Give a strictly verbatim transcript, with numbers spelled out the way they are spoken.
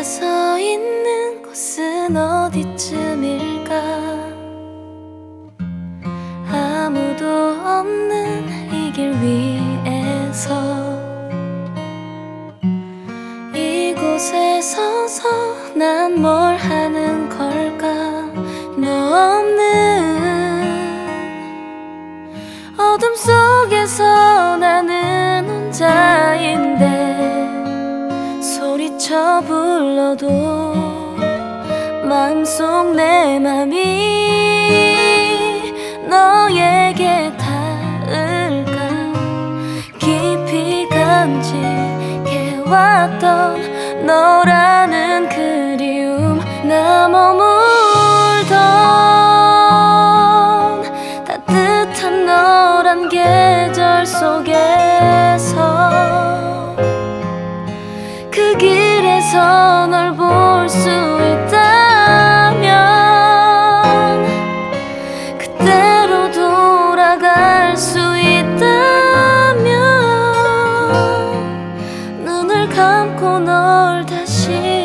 서 있는 곳은 어디쯤일까? 아무도 없는 이 길 위에서 이곳에 서서 난 뭘 하는 걸까? 너 없는 어둠 속에서 나는 혼자인데 소리쳐 불러도 마음속 내 맘이 너에게 닿을까? 깊이 간직해왔던 너라는 그리움, 나 머물던 따뜻한 너란 계절 속에서 그 길에서 널 볼 수 있다면, 그때로 돌아갈 수 있다면 눈을 감고 널 다시